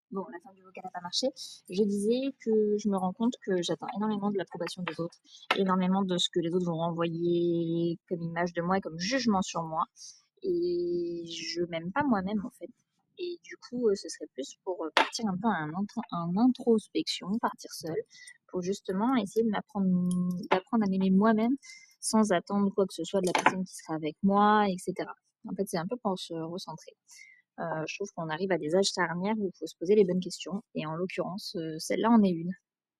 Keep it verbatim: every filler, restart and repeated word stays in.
Bon, la fin du vocal n'a pas marché. Je disais que je me rends compte que j'attends énormément de l'approbation des autres, énormément de ce que les autres vont renvoyer comme image de moi et comme jugement sur moi. Et je m'aime pas moi-même en fait. Et du coup, euh, ce serait plus pour euh, partir un peu en, intro- en introspection, partir seule, pour justement essayer de m'apprendre, d'apprendre à m'aimer moi-même sans attendre quoi que ce soit de la personne qui sera avec moi, et cetera. En fait, c'est un peu pour se recentrer. Euh, je trouve qu'on arrive à des âges charnières où il faut se poser les bonnes questions. Et en l'occurrence, euh, celle-là en est une.